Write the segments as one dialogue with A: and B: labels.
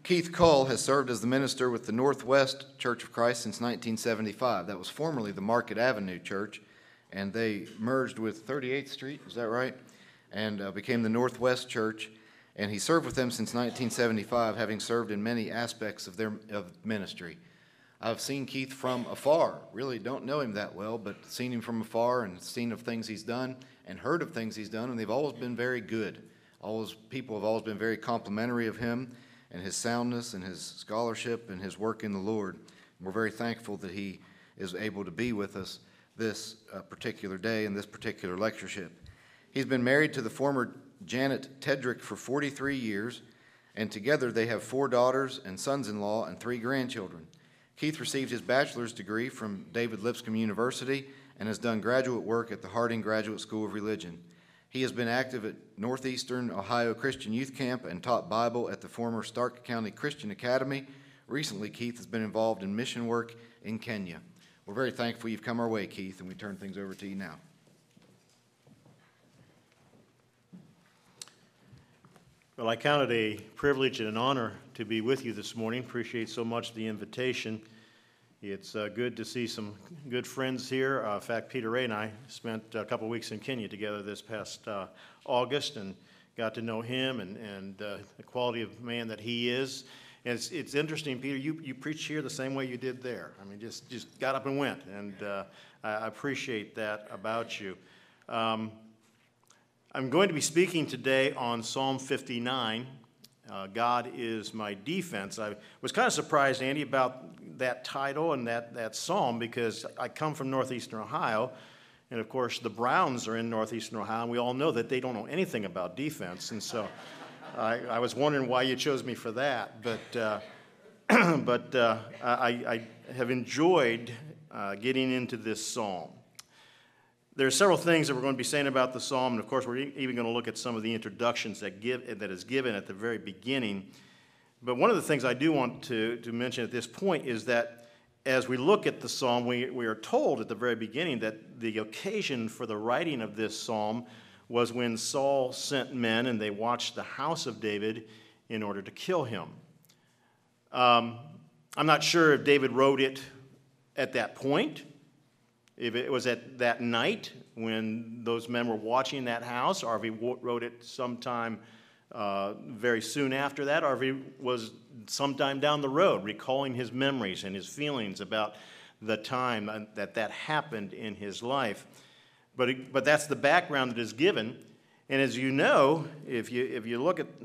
A: Keith Cull has served as the minister with the Northwest Church of Christ since 1975. That was formerly the Market Avenue Church, and they merged with 38th Street, is that right? And became the Northwest Church, and he served with them since 1975, having served in many aspects of their ministry. I've seen Keith from afar, really don't know him that well, but seen him from afar and seen of things he's done and heard of things he's done, and they've always been very good. People have always been very complimentary of him and his soundness and his scholarship and his work in the Lord. We're very thankful that he is able to be with us this particular day in this particular lectureship. He's been married to the former Janet Tedrick for 43 years, and together they have 4 daughters and sons-in-law and 3 grandchildren. Keith received his bachelor's degree from David Lipscomb University and has done graduate work at the Harding Graduate School of Religion. He has been active at Northeastern Ohio Christian Youth Camp and taught Bible at the former Stark County Christian Academy. Recently, Keith has been involved in mission work in Kenya. We're very thankful you've come our way, Keith, and we turn things over to you now.
B: Well, I count it a privilege and an honor to be with you this morning. Appreciate so much the invitation. It's good to see some good friends here. In fact, Peter Ray and I spent a couple weeks in Kenya together this past August and got to know him and the quality of man that he is. And it's interesting, Peter, you preach here the same way you did there. I mean, just got up and went, and I appreciate that about you. I'm going to be speaking today on Psalm 59, God is my defense. I was kind of surprised, Andy, about that title and that psalm, because I come from Northeastern Ohio, and of course the Browns are in Northeastern Ohio, and we all know that they don't know anything about defense, and so I was wondering why you chose me for that, but I have enjoyed getting into this psalm. There are several things that we're going to be saying about the psalm, and of course we're even going to look at some of the introductions that is given at the very beginning. But one of the things I do want to mention at this point is that as we look at the psalm, we are told at the very beginning that the occasion for the writing of this psalm was when Saul sent men and they watched the house of David in order to kill him. I'm not sure if David wrote it at that point, if it was at that night when those men were watching that house, or if he wrote it sometime very soon after that, or if he was sometime down the road recalling his memories and his feelings about the time that happened in his life. But that's the background that is given. And as you know, if you look at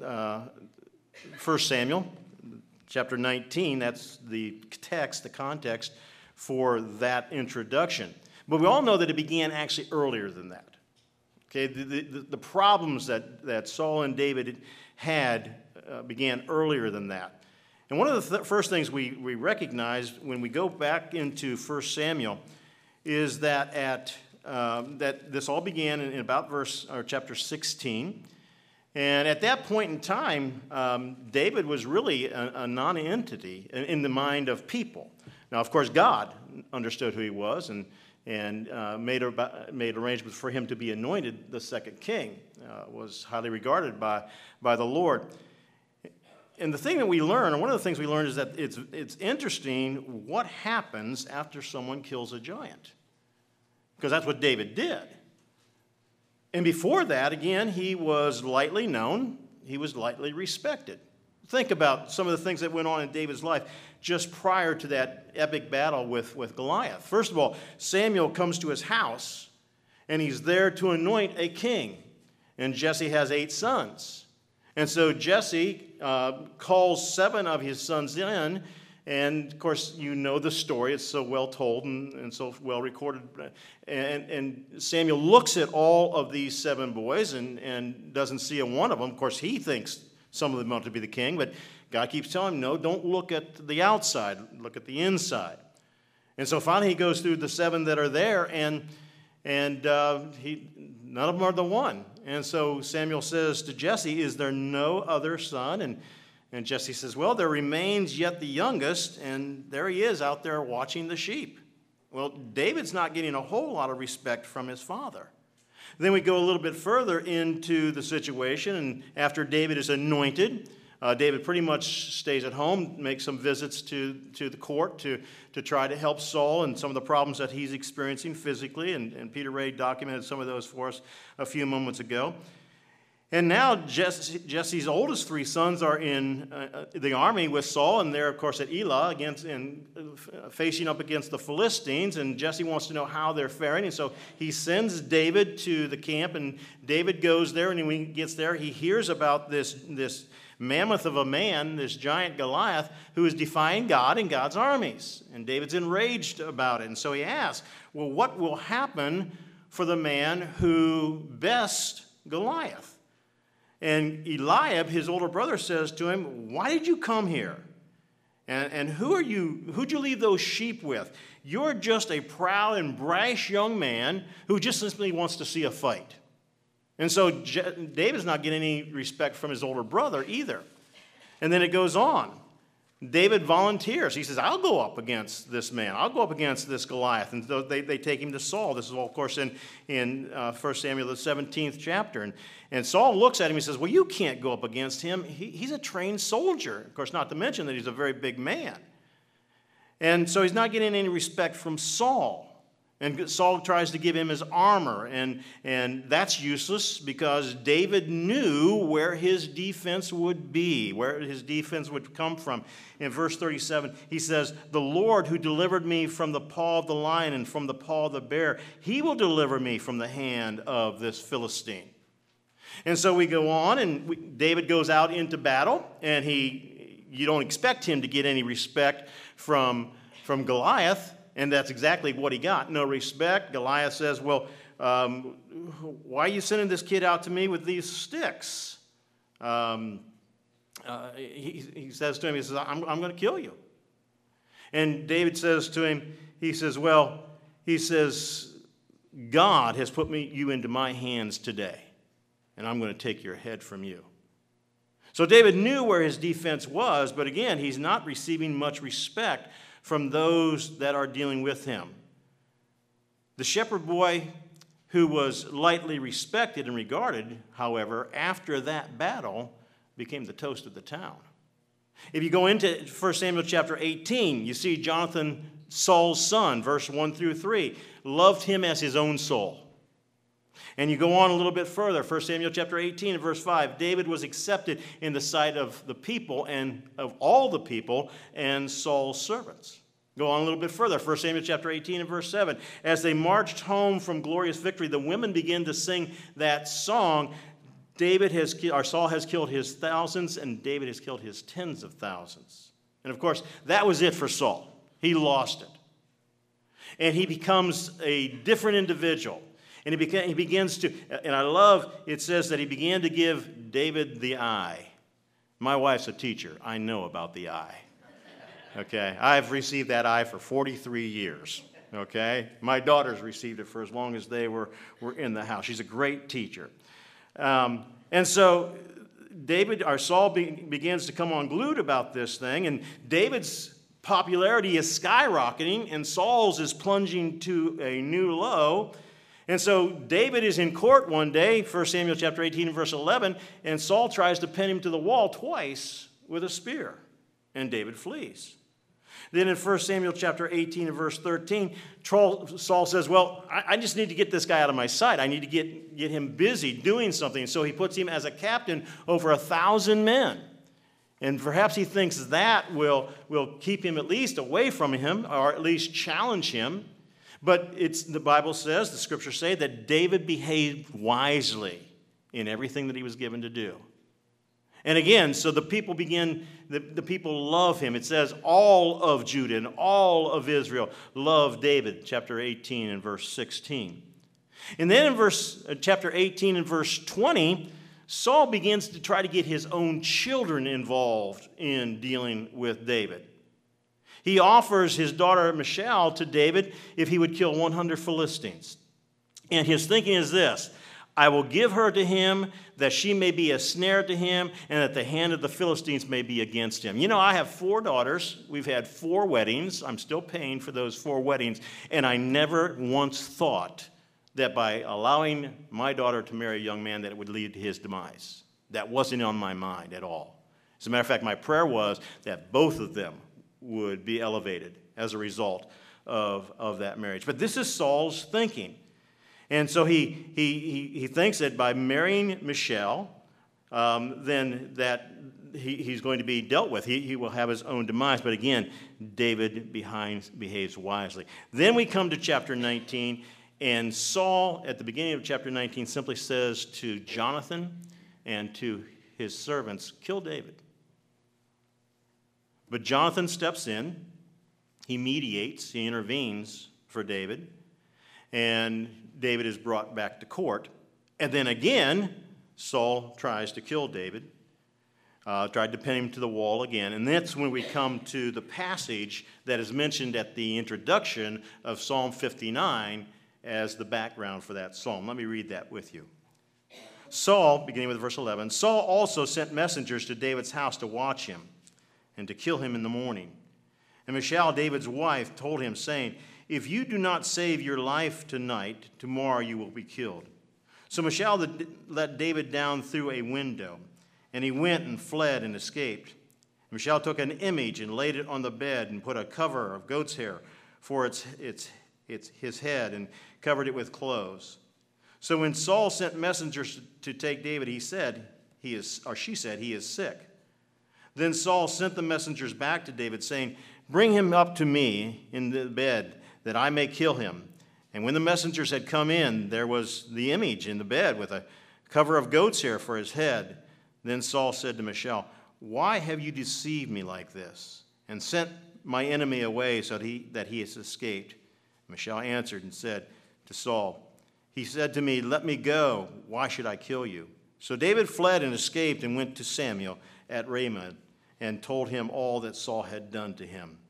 B: 1 Samuel chapter 19, that's the text, the context for that introduction. But we all know that it began actually earlier than that. Okay, the problems that Saul and David had began earlier than that. And one of the first things we recognize when we go back into 1 Samuel is that that this all began in about chapter 16. And at that point in time, David was really a non-entity in the mind of people. Now, of course, God understood who he was and made arrangements for him to be anointed the second king. Was highly regarded by the Lord. And the thing that we learn, or one of the things we learn, is that it's interesting what happens after someone kills a giant. Because that's what David did. And before that, again, he was lightly known. He was lightly respected. Think about some of the things that went on in David's life just prior to that epic battle with Goliath. First of all, Samuel comes to his house, and he's there to anoint a king. And Jesse has 8 sons. And so Jesse calls 7 of his sons in, and of course, you know the story. It's so well told and so well recorded. And Samuel looks at all of these 7 boys and doesn't see a one of them. Of course, he thinks some of them ought to be the king, but God keeps telling him, no, don't look at the outside, look at the inside. And so finally he goes through the 7 that are there, and none of them are the one. And so Samuel says to Jesse, is there no other son? And Jesse says, well, there remains yet the youngest, and there he is out there watching the sheep. Well, David's not getting a whole lot of respect from his father. Then we go a little bit further into the situation, and after David is anointed, David pretty much stays at home, makes some visits to the court to try to help Saul and some of the problems that he's experiencing physically, and Peter Ray documented some of those for us a few moments ago. And now Jesse's oldest three sons are in the army with Saul, and they're, of course, at Elah facing up against the Philistines, and Jesse wants to know how they're faring, and so he sends David to the camp, and David goes there, and when he gets there, he hears about this mammoth of a man, this giant Goliath, who is defying God and God's armies, and David's enraged about it, and so he asks, well, what will happen for the man who bests Goliath? And Eliab, his older brother, says to him, why did you come here? And who'd you leave those sheep with? You're just a proud and brash young man who just simply wants to see a fight. And so David's not getting any respect from his older brother either. And then it goes on. David volunteers. He says, I'll go up against this man. I'll go up against this Goliath. And so they take him to Saul. This is all, of course, in 1 Samuel, the 17th chapter. And Saul looks at him and says, well, you can't go up against him. He's a trained soldier. Of course, not to mention that he's a very big man. And so he's not getting any respect from Saul. And Saul tries to give him his armor, and that's useless because David knew where his defense would be, where his defense would come from. In verse 37, he says, the Lord who delivered me from the paw of the lion and from the paw of the bear, he will deliver me from the hand of this Philistine. And so we go on, and David goes out into battle, and you don't expect him to get any respect from Goliath. And that's exactly what he got. No respect. Goliath says, well, why are you sending this kid out to me with these sticks? He says to him, he says, I'm going to kill you. And David says to him, he says, God has put you into my hands today, and I'm going to take your head from you. So David knew where his defense was, but again, he's not receiving much respect from those that are dealing with him. The shepherd boy who was lightly respected and regarded, however, after that battle, became the toast of the town. If you go into 1 Samuel chapter 18, you see Jonathan, Saul's son, verse 1 through 3, loved him as his own soul. And you go on a little bit further, 1 Samuel chapter 18 and verse 5, David was accepted in the sight of the people and of all the people and Saul's servants. Go on a little bit further, 1 Samuel chapter 18 and verse 7. As they marched home from glorious victory, the women began to sing that song, Saul has killed his thousands and David has killed his tens of thousands. And of course, that was it for Saul. He lost it. And he becomes a different individual. And he begins to, and I love, it says that he began to give David the eye. My wife's a teacher. I know about the eye. Okay? I've received that eye for 43 years. Okay? My daughters received it for as long as they were in the house. She's a great teacher. And so Saul begins to come unglued about this thing, and David's popularity is skyrocketing, and Saul's is plunging to a new low. And so David is in court one day, 1 Samuel chapter 18 and verse 11, and Saul tries to pin him to the wall twice with a spear, and David flees. Then in 1 Samuel chapter 18 and verse 13, Saul says, well, I just need to get this guy out of my sight. I need to get him busy doing something. So he puts him as a captain over 1,000 men. And perhaps he thinks that will keep him at least away from him, or at least challenge him. But the Bible says, the scriptures say, that David behaved wisely in everything that he was given to do. And again, so the people the people love him. It says all of Judah and all of Israel love David, chapter 18 and verse 16. And then in chapter 18 and verse 20, Saul begins to try to get his own children involved in dealing with David. He offers his daughter Michal to David if he would kill 100 Philistines. And his thinking is this: I will give her to him that she may be a snare to him and that the hand of the Philistines may be against him. You know, I have 4 daughters. We've had 4 weddings. I'm still paying for those 4 weddings. And I never once thought that by allowing my daughter to marry a young man that it would lead to his demise. That wasn't on my mind at all. As a matter of fact, my prayer was that both of them would be elevated as a result of that marriage. But this is Saul's thinking. And so he thinks that by marrying Michal, then that he's going to be dealt with. He will have his own demise. But again, David behaves wisely. Then we come to chapter 19, and Saul, at the beginning of chapter 19, simply says to Jonathan and to his servants, kill David. But Jonathan steps in. He mediates. He intervenes for David. And David is brought back to court. And then again, Saul tries to kill David. Tried to pin him to the wall again. And that's when we come to the passage that is mentioned at the introduction of Psalm 59 as the background for that psalm. Let me read that with you. Saul, beginning with verse 11, Saul also sent messengers to David's house to watch him and to kill him in the morning. And Michal, David's wife, told him, saying, if you do not save your life tonight, tomorrow you will be killed. So Michal let David down through a window, and he went and fled and escaped. Michal took an image and laid it on the bed and put a cover of goat's hair for his head and covered it with clothes. So when Saul sent messengers to take David, she said, he is sick. Then Saul sent the messengers back to David, saying, bring him up to me in the bed, that I may kill him. And when the messengers had come in, there was the image in the bed with a cover of goat's hair for his head. Then Saul said to Michal, why have you deceived me like this, and sent my enemy away so that he has escaped? Michal answered and said to Saul, he said to me, let me go. Why should I kill you? So David fled and escaped and went to Samuel at Ramah and told him all that Saul had done to him.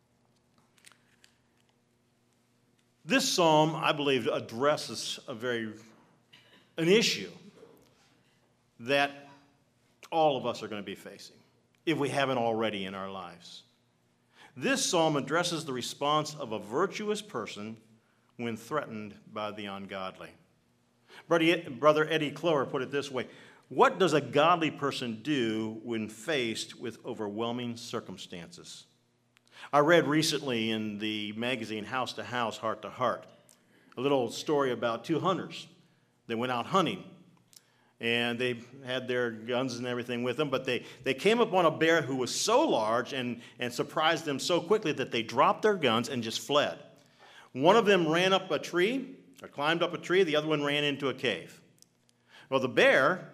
B: This psalm, I believe, addresses an issue that all of us are going to be facing, if we haven't already in our lives. This psalm addresses the response of a virtuous person when threatened by the ungodly. Brother Eddie Clower put it this way: what does a godly person do when faced with overwhelming circumstances? I read recently in the magazine House to House, Heart to Heart, a little story about two hunters that went out hunting. And they had their guns and everything with them, but they came upon a bear who was so large and surprised them so quickly that they dropped their guns and just fled. One of them ran up a tree, or climbed up a tree, the other one ran into a cave. Well, the bear,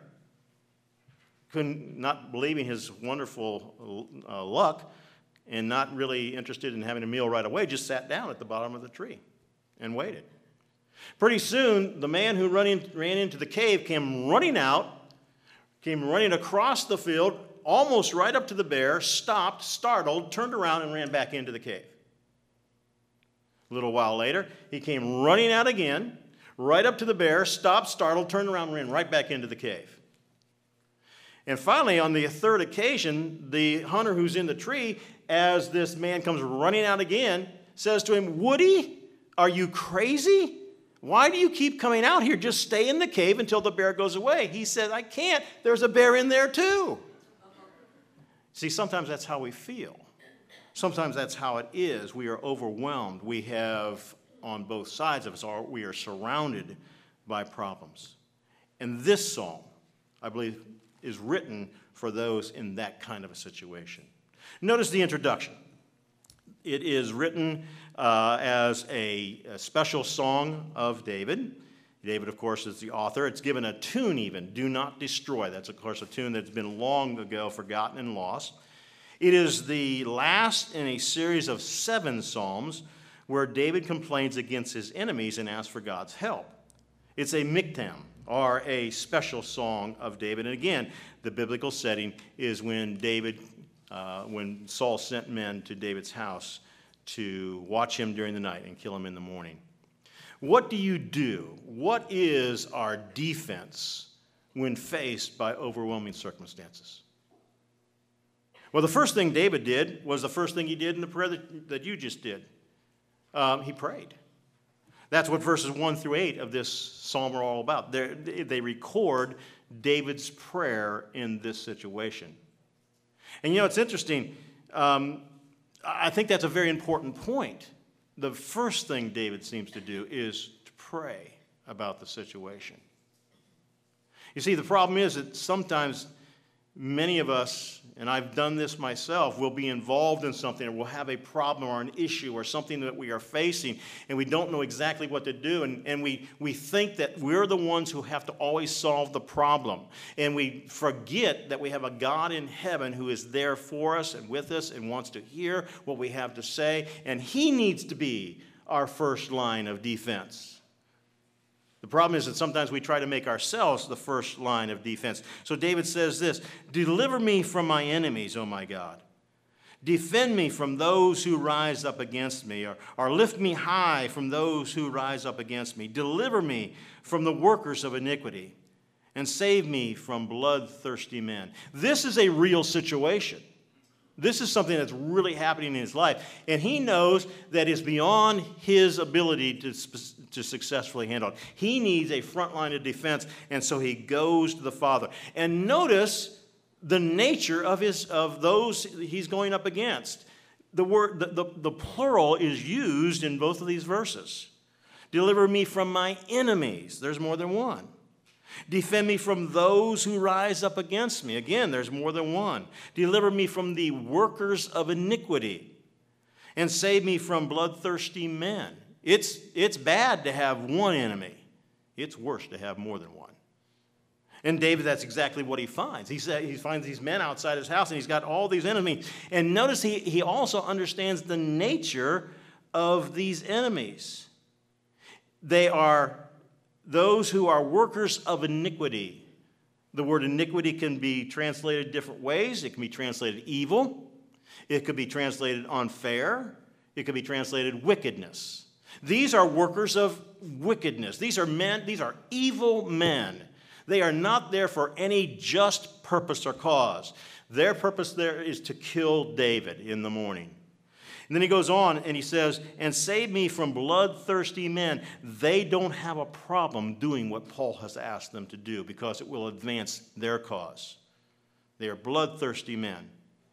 B: not believing his wonderful luck and not really interested in having a meal right away, just sat down at the bottom of the tree and waited. Pretty soon, the man who ran into the cave came running across the field, almost right up to the bear, stopped, startled, turned around, and ran back into the cave. A little while later, he came running out again, right up to the bear, stopped, startled, turned around, and ran right back into the cave. And finally, on the third occasion, the hunter who's in the tree, as this man comes running out again, says to him, Woody, are you crazy? Why do you keep coming out here? Just stay in the cave until the bear goes away. He said, I can't. There's a bear in there too. See, sometimes that's how we feel. Sometimes that's how it is. We are overwhelmed. We have, on both sides of us, we are surrounded by problems. And this psalm, I believe, is written for those in that kind of a situation. Notice the introduction. It is written as a special song of David. David, of course, is the author. It's given a tune even, Do Not Destroy. That's, of course, a tune that's been long ago forgotten and lost. It is the last in a series of 7 psalms where David complains against his enemies and asks for God's help. It's a miktam, or a special song of David. And again, the biblical setting is when Saul sent men to David's house to watch him during the night and kill him in the morning. What do you do? What is our defense when faced by overwhelming circumstances? Well, the first thing David did was the first thing he did in the prayer that you just did. He prayed. That's what verses 1 through 8 of this psalm are all about. They record David's prayer in this situation. And you know, it's interesting. I think that's a very important point. The first thing David seems to do is to pray about the situation. You see, the problem is that sometimes many of us, and I've done this myself, will be involved in something, or we'll have a problem or an issue or something that we are facing, and we don't know exactly what to do, and we think that we're the ones who have to always solve the problem. And we forget that we have a God in heaven who is there for us and with us and wants to hear what we have to say, and He needs to be our first line of defense. The problem is that sometimes we try to make ourselves the first line of defense. So David says this, "Deliver me from my enemies, O my God. Defend me from those who rise up against me, or lift me high from those who rise up against me. Deliver me from the workers of iniquity, and save me from bloodthirsty men." This is a real situation. This is something that's really happening in his life. And he knows that is beyond his ability to successfully handle it. He needs a front line of defense, and so he goes to the Father. And notice the nature of those he's going up against. The plural is used in both of these verses. Deliver me from my enemies. There's more than one. Defend me from those who rise up against me. Again, there's more than one. Deliver me from the workers of iniquity, and save me from bloodthirsty men. It's bad to have one enemy. It's worse to have more than one. And David, that's exactly what he finds. He finds these men outside his house, and he's got all these enemies. And notice he also understands the nature of these enemies. They are those who are workers of iniquity. The word iniquity can be translated different ways. It can be translated evil. It could be translated unfair. It could be translated wickedness. These are workers of wickedness. These are men, these are evil men. They are not there for any just purpose or cause. Their purpose there is to kill David in the morning. And then he goes on and he says, "And save me from bloodthirsty men." They don't have a problem doing what Paul has asked them to do because it will advance their cause. They are bloodthirsty men.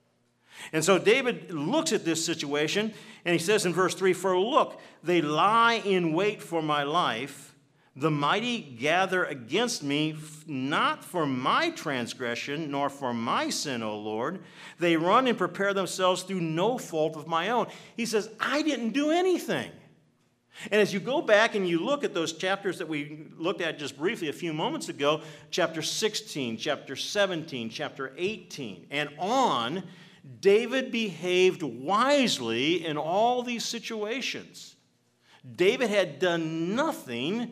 B: And so David looks at this situation and he says in verse 3, "For look, they lie in wait for my life. The mighty gather against me, not for my transgression, nor for my sin, O Lord. They run and prepare themselves through no fault of my own." He says, I didn't do anything. And as you go back and you look at those chapters that we looked at just briefly a few moments ago, chapter 16, chapter 17, chapter 18, and on, David behaved wisely in all these situations. David had done nothing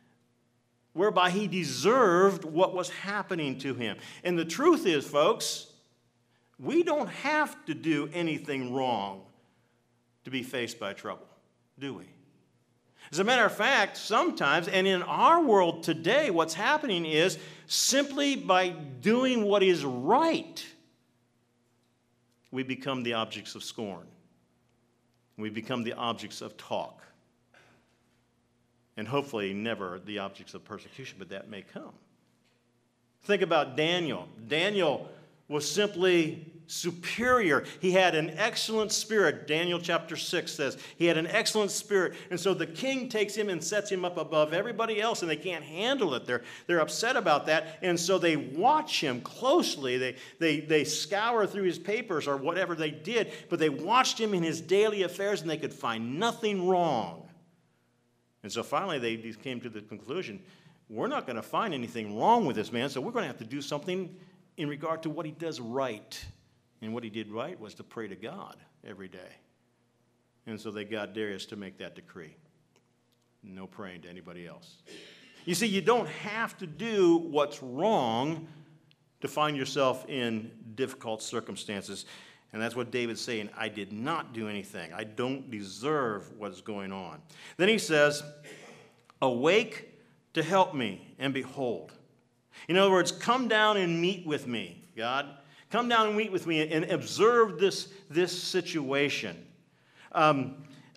B: whereby he deserved what was happening to him. And the truth is, folks, we don't have to do anything wrong to be faced by trouble, do we? As a matter of fact, sometimes, and in our world today, what's happening is simply by doing what is right, we become the objects of scorn. We become the objects of talk. And hopefully never the objects of persecution, but that may come. Think about Daniel. Daniel was simply superior. He had an excellent spirit. Daniel chapter 6 says he had an excellent spirit. And so the king takes him and sets him up above everybody else, and they can't handle it. They're upset about that. And so they watch him closely. They scour through his papers or whatever they did, but they watched him in his daily affairs, and they could find nothing wrong. And so finally they came to the conclusion, we're not going to find anything wrong with this man, so we're going to have to do something in regard to what he does right. And what he did right was to pray to God every day. And so they got Darius to make that decree. No praying to anybody else. You see, you don't have to do what's wrong to find yourself in difficult circumstances. And that's what David's saying. I did not do anything. I don't deserve what's going on. Then he says, "Awake to help me, and behold." In other words, come down and meet with me, God. Come down and meet with me and observe this situation.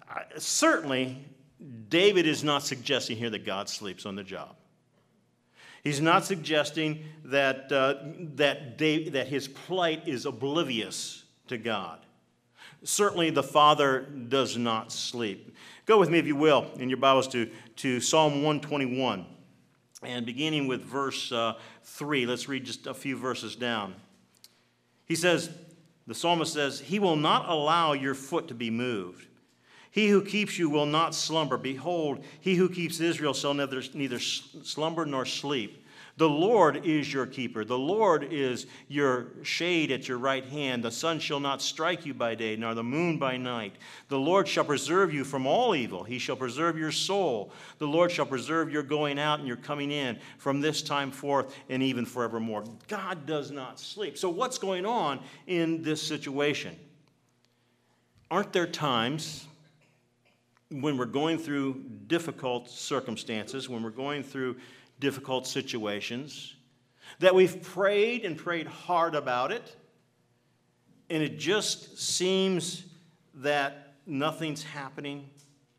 B: Certainly, David is not suggesting here that God sleeps on the job. He's not suggesting that, that his plight is oblivious to God. Certainly the Father does not sleep. Go with me, if you will, in your Bibles to Psalm 121. And beginning with verse 3, let's read just a few verses down. He says, the psalmist says, "He will not allow your foot to be moved. He who keeps you will not slumber. Behold, he who keeps Israel shall neither slumber nor sleep. The Lord is your keeper. The Lord is your shade at your right hand. The sun shall not strike you by day, nor the moon by night. The Lord shall preserve you from all evil. He shall preserve your soul. The Lord shall preserve your going out and your coming in from this time forth and even forevermore." God does not sleep. So what's going on in this situation? Aren't there times when we're going through difficult circumstances, when we're going through difficult situations, that we've prayed and prayed hard about it, and it just seems that nothing's happening,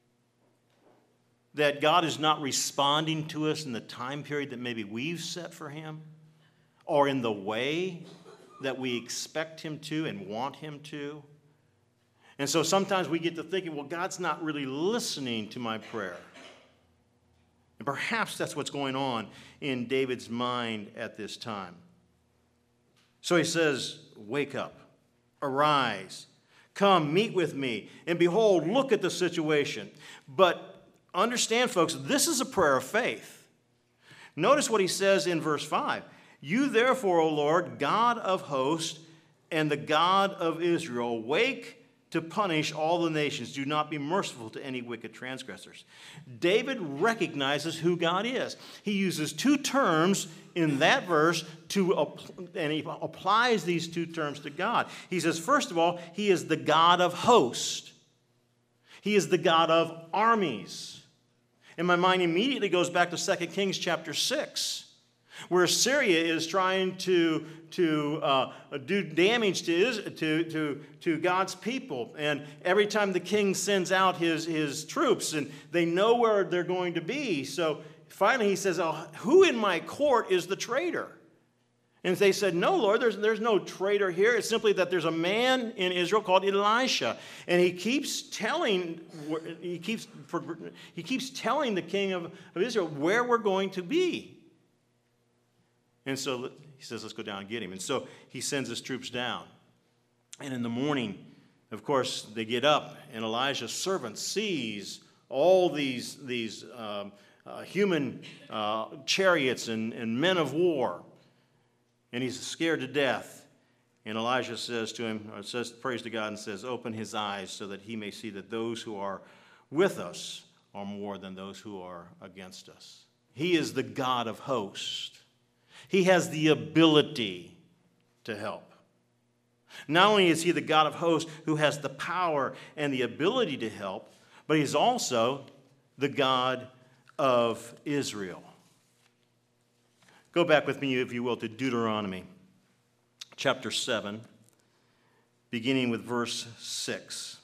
B: that God is not responding to us in the time period that maybe we've set for him, or in the way that we expect him to and want him to? And so sometimes we get to thinking, well, God's not really listening to my prayer. And perhaps that's what's going on in David's mind at this time. So he says, "Wake up, arise, come, meet with me, and behold, look at the situation." But understand, folks, this is a prayer of faith. Notice what he says in verse 5. "You therefore, O Lord, God of hosts, and the God of Israel, awake to punish all the nations. Do not be merciful to any wicked transgressors." David recognizes who God is. He uses two terms in that verse and he applies these two terms to God. He says, first of all, he is the God of hosts. He is the God of armies. And my mind immediately goes back to 2 Kings chapter 6. Where Syria is trying to do damage to God's people. And every time the king sends out his troops, and they know where they're going to be. So finally he says, "Oh, who in my court is the traitor?" And they said, "No, Lord, there's no traitor here. It's simply that there's a man in Israel called Elisha." And he keeps telling the king of Israel where we're going to be. And so he says, "Let's go down and get him." And so he sends his troops down. And in the morning, of course, they get up, and Elijah's servant sees all these human chariots and men of war. And he's scared to death. And Elijah says to him, prays to God and says, "Open his eyes so that he may see that those who are with us are more than those who are against us." He is the God of hosts. He has the ability to help. Not only is he the God of hosts who has the power and the ability to help, but he's also the God of Israel. Go back with me, if you will, to Deuteronomy chapter 7, beginning with verse 6.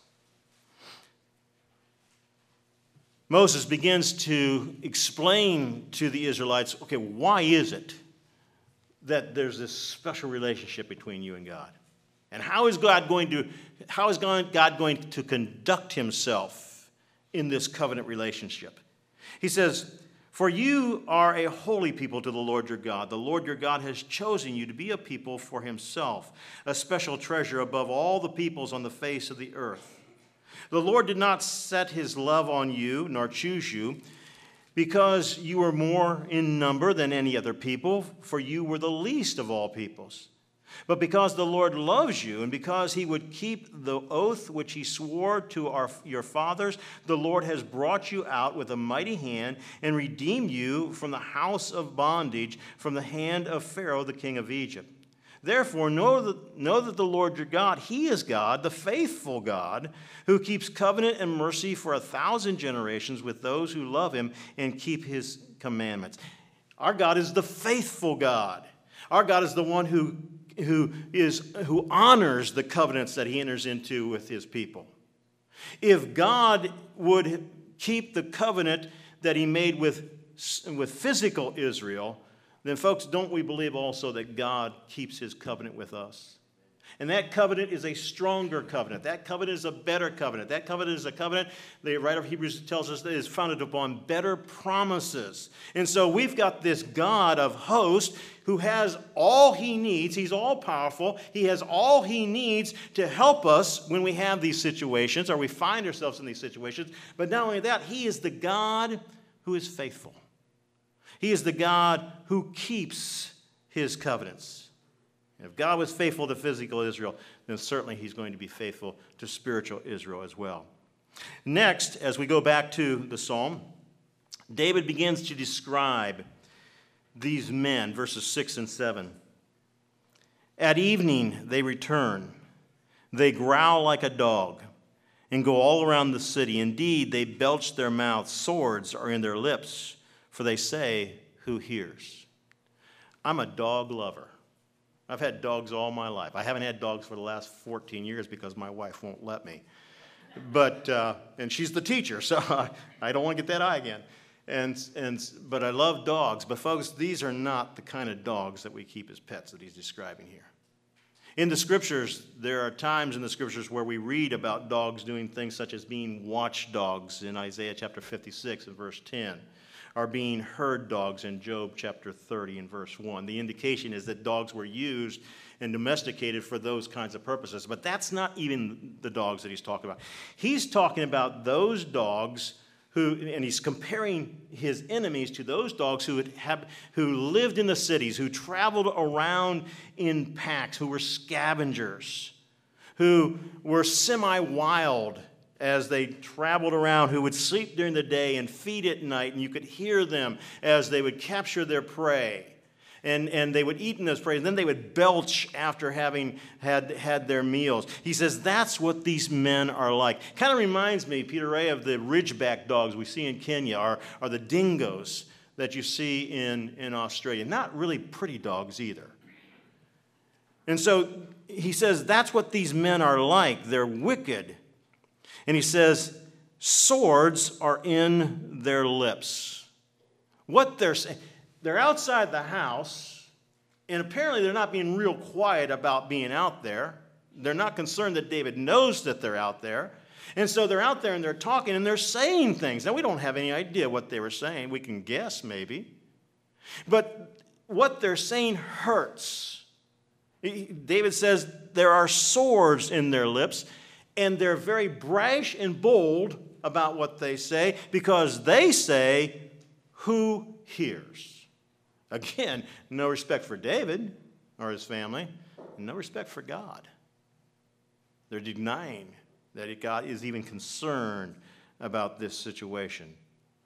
B: Moses begins to explain to the Israelites, okay, why is it that there's this special relationship between you and God? And how is God going to conduct himself in this covenant relationship? He says, "For you are a holy people to the Lord your God. The Lord your God has chosen you to be a people for himself, a special treasure above all the peoples on the face of the earth. The Lord did not set his love on you, nor choose you, because you were more in number than any other people, for you were the least of all peoples. But because the Lord loves you, and because he would keep the oath which he swore to your fathers, the Lord has brought you out with a mighty hand and redeemed you from the house of bondage, from the hand of Pharaoh, the king of Egypt. Therefore, know that the Lord your God, he is God, the faithful God, who keeps covenant and mercy for 1,000 generations with those who love him and keep his commandments." Our God is the faithful God. Our God is the one who honors the covenants that he enters into with his people. If God would keep the covenant that he made with physical Israel, then folks, don't we believe also that God keeps his covenant with us? And that covenant is a stronger covenant. That covenant is a better covenant. That covenant is a covenant, the writer of Hebrews tells us, that is founded upon better promises. And so we've got this God of hosts who has all he needs. He's all powerful. He has all he needs to help us when we have these situations or we find ourselves in these situations. But not only that, he is the God who is faithful. He is the God who keeps his covenants. And if God was faithful to physical Israel, then certainly he's going to be faithful to spiritual Israel as well. Next, as we go back to the psalm, David begins to describe these men, verses 6 and 7. At evening they return. They growl like a dog and go all around the city. Indeed, they belch their mouths. Swords are in their lips, for they say, who hears? I'm a dog lover. I've had dogs all my life. I haven't had dogs for the last 14 years because my wife won't let me. But and she's the teacher, so I don't want to get that eye again. But I love dogs. But folks, these are not the kind of dogs that we keep as pets that he's describing here. In the Scriptures, there are times in the Scriptures where we read about dogs doing things such as being watchdogs in Isaiah chapter 56 and verse 10. Are being herd dogs in Job chapter 30 and verse 1. The indication is that dogs were used and domesticated for those kinds of purposes. But that's not even the dogs that he's talking about. He's talking about those dogs who, and he's comparing his enemies to those dogs who lived in the cities, who traveled around in packs, who were scavengers, who were semi-wild as they traveled around, who would sleep during the day and feed at night, and you could hear them as they would capture their prey. And they would eat in those prey, and then they would belch after having had their meals. He says that's what these men are like. Kind of reminds me, Peter Ray, of the ridgeback dogs we see in Kenya, or the dingoes that you see in Australia. Not really pretty dogs either. And so he says that's what these men are like. They're wicked. And he says, swords are in their lips. What they're saying, they're outside the house, and apparently they're not being real quiet about being out there. They're not concerned that David knows that they're out there. And so they're out there and they're talking and they're saying things. Now, we don't have any idea what they were saying. We can guess maybe. But what they're saying hurts. David says there are swords in their lips. And they're very brash and bold about what they say because they say, who hears? Again, no respect for David or his family, and no respect for God. They're denying that God is even concerned about this situation.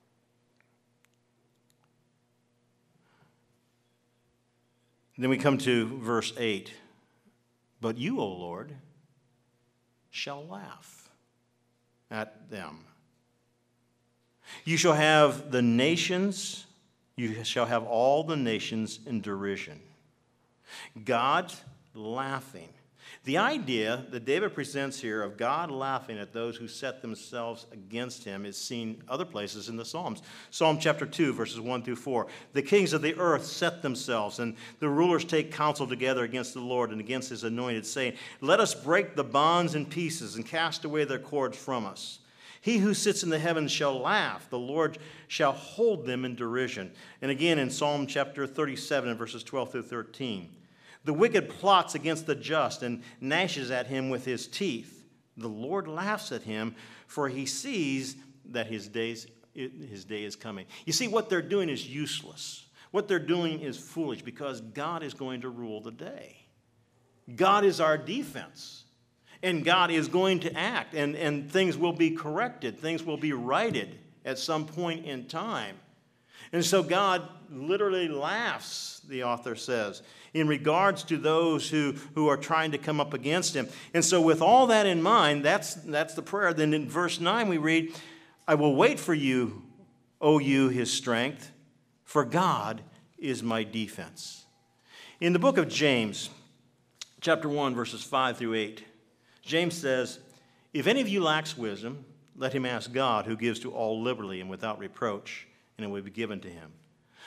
B: Then we come to verse 8. But you, O Lord, shall laugh at them. You shall have the nations, you shall have all the nations in derision. God laughing. The idea that David presents here of God laughing at those who set themselves against him is seen other places in the Psalms. Psalm chapter 2, verses 1 through 4. The kings of the earth set themselves, and the rulers take counsel together against the Lord and against his anointed, saying, let us break the bonds in pieces and cast away their cords from us. He who sits in the heavens shall laugh. The Lord shall hold them in derision. And again in Psalm chapter 37, verses 12 through 13. The wicked plots against the just and gnashes at him with his teeth. The Lord laughs at him, for he sees that his day is coming. You see, what they're doing is useless. What they're doing is foolish because God is going to rule the day. God is our defense. And God is going to act, and things will be corrected. Things will be righted at some point in time. And so God literally laughs, the author says, in regards to those who are trying to come up against him. And so with all that in mind, that's the prayer. Then in verse 9 we read, I will wait for you, O you, his strength, for God is my defense. In the book of James, chapter 1, verses 5 through 8, James says, if any of you lacks wisdom, let him ask God, who gives to all liberally and without reproach, and it will be given to him.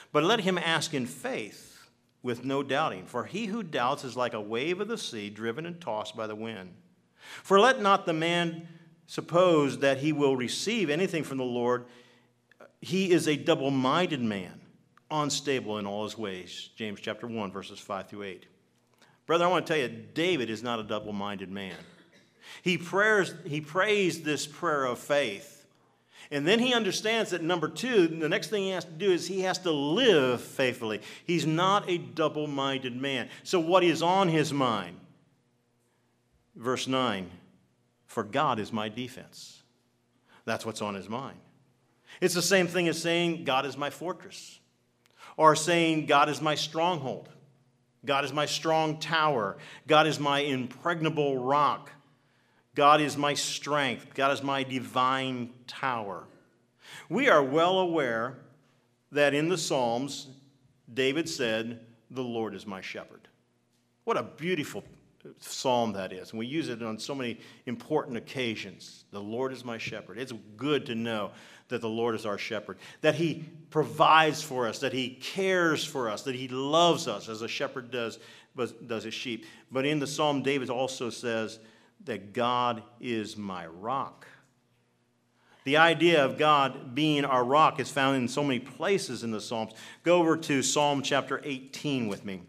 B: But let him ask in faith with no doubting. For he who doubts is like a wave of the sea driven and tossed by the wind. For let not the man suppose that he will receive anything from the Lord. He is a double-minded man, unstable in all his ways. James chapter 1, verses 5 through 8. Brother, I want to tell you, David is not a double-minded man. He prays this prayer of faith. And then he understands that, number two, the next thing he has to do is he has to live faithfully. He's not a double-minded man. So what is on his mind? Verse 9, for God is my defense. That's what's on his mind. It's the same thing as saying, God is my fortress. Or saying, God is my stronghold. God is my strong tower. God is my impregnable rock. God is my strength. God is my divine tower. We are well aware that in the Psalms, David said, the Lord is my shepherd. What a beautiful psalm that is. And we use it on so many important occasions. The Lord is my shepherd. It's good to know that the Lord is our shepherd, that he provides for us, that he cares for us, that he loves us as a shepherd does his sheep. But in the psalm, David also says that God is my rock. The idea of God being our rock is found in so many places in the Psalms. Go over to Psalm chapter 18 with me.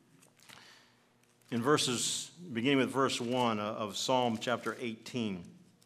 B: Beginning with verse 1 of Psalm chapter 18.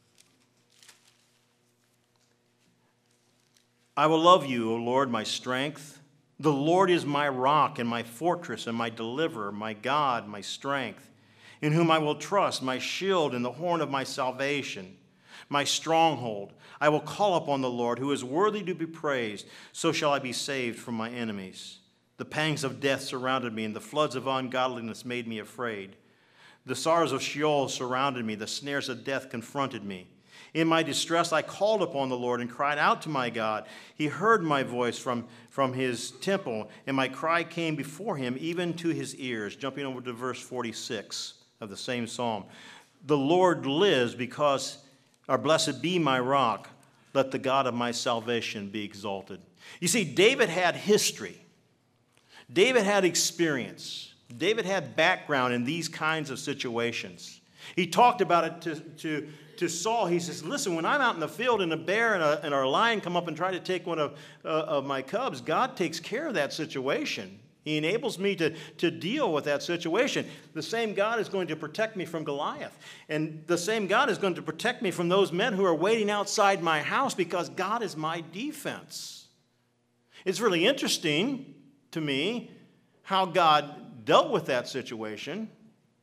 B: I will love you, O Lord, my strength. The Lord is my rock and my fortress and my deliverer, my God, my strength, in whom I will trust, my shield and the horn of my salvation, my stronghold. I will call upon the Lord, who is worthy to be praised. So shall I be saved from my enemies. The pangs of death surrounded me, and the floods of ungodliness made me afraid. The sorrows of Sheol surrounded me. The snares of death confronted me. In my distress I called upon the Lord and cried out to my God. He heard my voice from his temple, and my cry came before him, even to his ears. Jumping over to verse 46 of the same psalm. The Lord lives because, or blessed be my rock, let the God of my salvation be exalted. You see, David had history. David had experience. David had background in these kinds of situations. He talked about it to Saul. He says, listen, when I'm out in the field and a bear and a lion come up and try to take one of my cubs, God takes care of that situation. He enables me to deal with that situation. The same God is going to protect me from Goliath. And the same God is going to protect me from those men who are waiting outside my house, because God is my defense. It's really interesting to me how God dealt with that situation.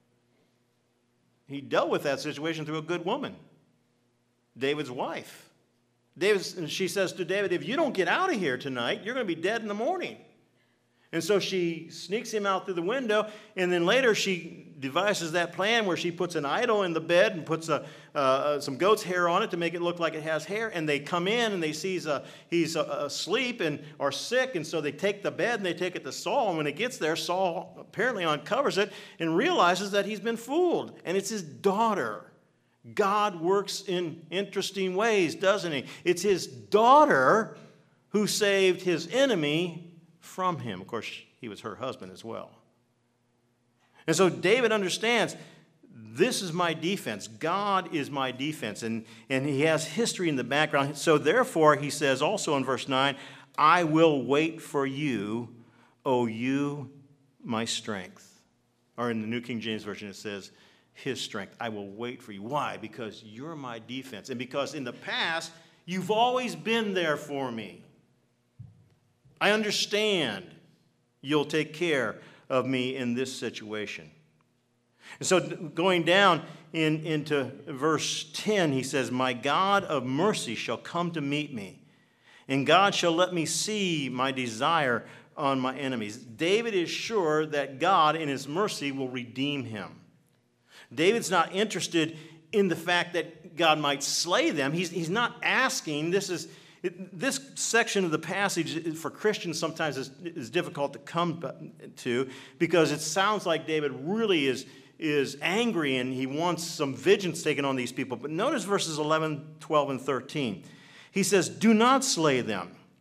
B: He dealt with that situation through a good woman, David's wife. She says to David, if you don't get out of here tonight, you're going to be dead in the morning. And so she sneaks him out through the window, and then later she devises that plan where she puts an idol in the bed and puts some goat's hair on it to make it look like it has hair, and they come in and they see he's asleep or sick, and so they take the bed and they take it to Saul, and when it gets there, Saul apparently uncovers it and realizes that he's been fooled, and it's his daughter. God works in interesting ways, doesn't he? It's his daughter who saved his enemy from him. Of course, he was her husband as well. And so David understands, this is my defense. God is my defense. And he has history in the background. So therefore, he says also in verse 9, I will wait for you, O you, my strength. Or in the New King James Version, it says, his strength. I will wait for you. Why? Because you're my defense. And because in the past, you've always been there for me. I understand you'll take care of me in this situation. And so going down into verse 10, he says, my God of mercy shall come to meet me, and God shall let me see my desire on my enemies. David is sure that God in his mercy will redeem him. David's not interested in the fact that God might slay them. He's not asking. This section of the passage for Christians sometimes is difficult to come to, because it sounds like David really is angry and he wants some vengeance taken on these people. But notice verses 11, 12, and 13. He says, do not slay them.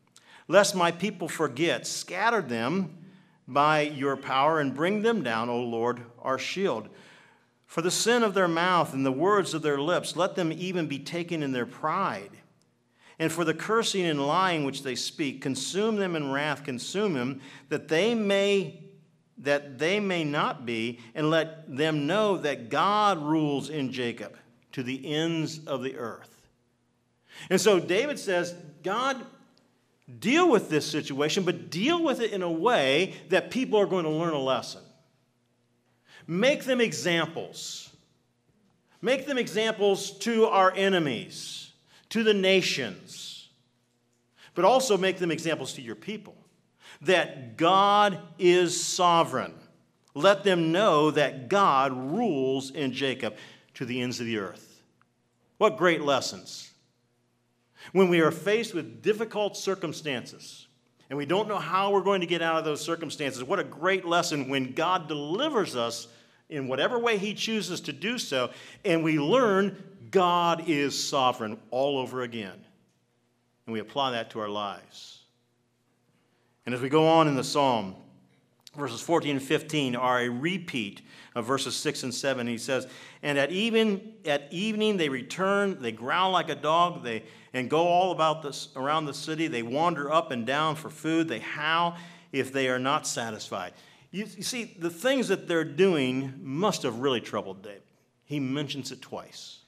B: Lest my people forget, scatter them by your power and bring them down, O Lord, our shield. For the sin of their mouth and the words of their lips, let them even be taken in their pride. And for the cursing and lying which they speak, consume them in wrath, consume them, that they may not be, and let them know that God rules in Jacob to the ends of the earth. And so David says, God, deal with this situation, but deal with it in a way that people are going to learn a lesson. Make them examples. Make them examples to our enemies, to the nations, but also make them examples to your people, that God is sovereign. Let them know that God rules in Jacob to the ends of the earth. What great lessons. When we are faced with difficult circumstances and we don't know how we're going to get out of those circumstances, what a great lesson when God delivers us in whatever way He chooses to do so, and we learn God is sovereign all over again. And we apply that to our lives. And as we go on in the psalm, verses 14 and 15 are a repeat of verses 6 and 7. He says, and at evening they return, they growl like a dog, and go all about around the city. They wander up and down for food. They howl if they are not satisfied. You see, the things that they're doing must have really troubled David. He mentions it twice.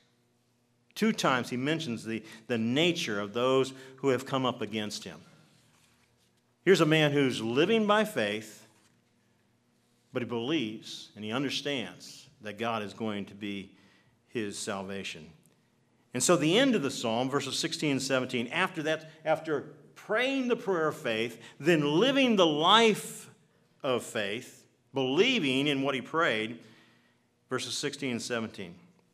B: 2 times he mentions the nature of those who have come up against him. Here's a man who's living by faith, but he believes and he understands that God is going to be his salvation. And so the end of the psalm, verses 16 and 17, after that, after praying the prayer of faith, then living the life of faith, believing in what he prayed, verses 16 and 17.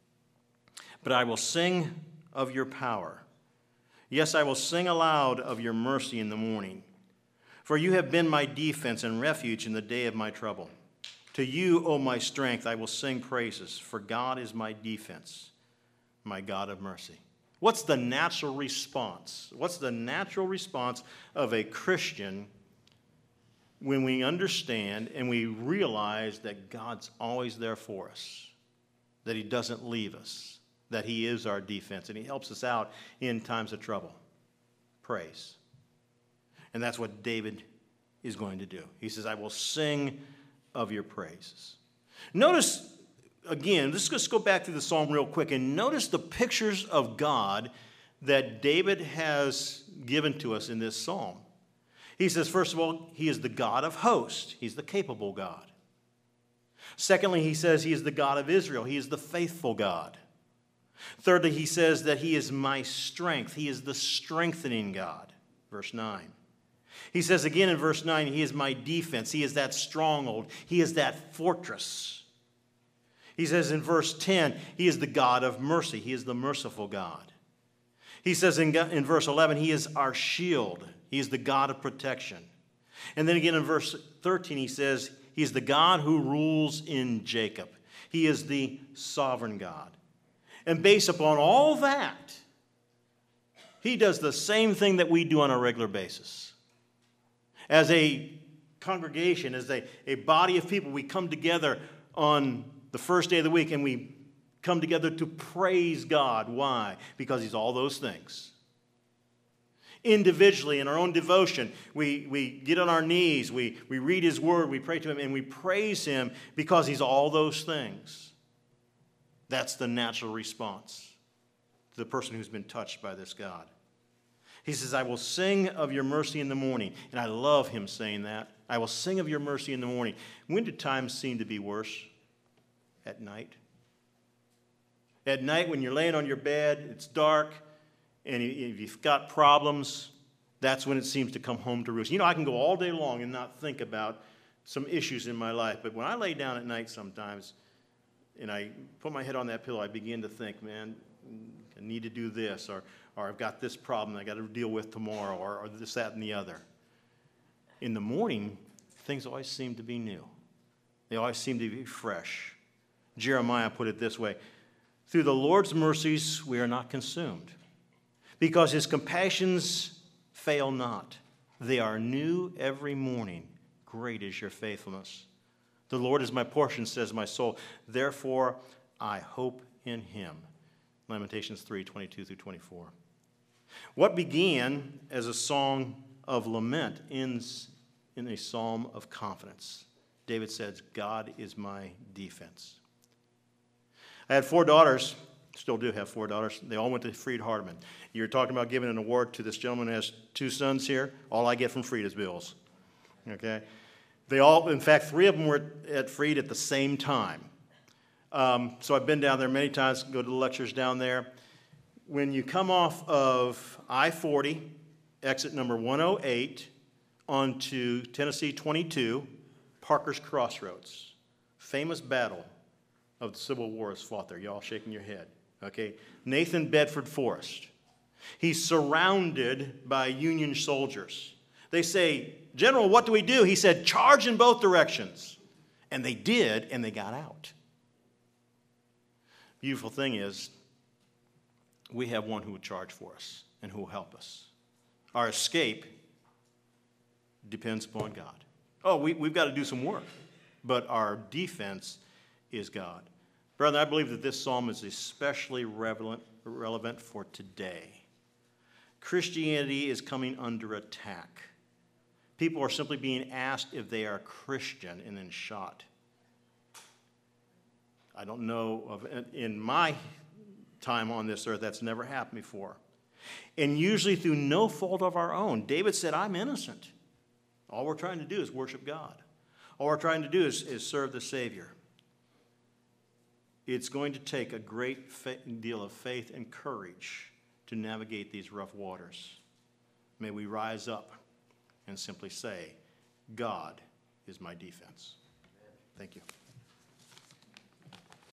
B: But I will sing of your power. Yes, I will sing aloud of your mercy in the morning. For you have been my defense and refuge in the day of my trouble. To you, O my strength, I will sing praises, for God is my defense, my God of mercy. What's the natural response? What's the natural response of a Christian when we understand and we realize that God's always there for us, that He doesn't leave us, that He is our defense, and He helps us out in times of trouble? Praise. And that's what David is going to do. He says, I will sing of your praises. Notice, again, let's just go back through the psalm real quick and notice the pictures of God that David has given to us in this psalm. He says, first of all, He is the God of hosts. He's the capable God. Secondly, he says He is the God of Israel. He is the faithful God. Thirdly, he says that He is my strength. He is the strengthening God. Verse 9. He says again in verse 9, He is my defense. He is that stronghold. He is that fortress. He says in verse 10, He is the God of mercy. He is the merciful God. He says in verse 11, He is our shield. He is the God of protection. And then again in verse 13, he says, He is the God who rules in Jacob. He is the sovereign God. And based upon all that, He does the same thing that we do on a regular basis. As a congregation, as a body of people, we come together on the first day of the week and we come together to praise God. Why? Because He's all those things. Individually, in our own devotion, we get on our knees, we read His Word, we pray to Him, and we praise Him because He's all those things. That's the natural response to the person who's been touched by this God. He says, I will sing of your mercy in the morning. And I love him saying that. I will sing of your mercy in the morning. When do times seem to be worse? At night. At night when you're laying on your bed, it's dark, and if you've got problems, that's when it seems to come home to roost. You know, I can go all day long and not think about some issues in my life, but when I lay down at night sometimes and I put my head on that pillow, I begin to think, man, I need to do this, or I've got this problem I got to deal with tomorrow, or this, that, and the other. In the morning, things always seem to be new. They always seem to be fresh. Jeremiah put it this way, through the Lord's mercies we are not consumed, because His compassions fail not. They are new every morning. Great is your faithfulness. The Lord is my portion, says my soul. Therefore, I hope in him. Lamentations 3:22 through 24. What began as a song of lament ends in a psalm of confidence. David says, God is my defense. I had 4 daughters, still do have 4 daughters. They all went to Freed Hardeman. You're talking about giving an award to this gentleman who has 2 sons here. All I get from Freed is bills. Okay? They all, in fact, 3 of them were at Freed at the same time. So I've been down there many times, go to the lectures down there. When you come off of I-40, exit number 108, onto Tennessee 22, Parker's Crossroads, famous battle of the Civil War is fought there. Y'all shaking your head, okay? Nathan Bedford Forrest. He's surrounded by Union soldiers. They say, General, what do we do? He said, charge in both directions. And they did, and they got out. Beautiful thing is, we have one who will charge for us and who will help us. Our escape depends upon God. Oh, we've got to do some work, but our defense is God. Brethren, I believe that this psalm is especially relevant for today. Christianity is coming under attack. People are simply being asked if they are Christian and then shot. I don't know of, in my time on this earth, that's never happened before. And usually through no fault of our own. David said, I'm innocent. All we're trying to do is worship God. All we're trying to do is serve the Savior. It's going to take a great deal of faith and courage to navigate these rough waters. May we rise up and simply say, God is my defense. Thank you.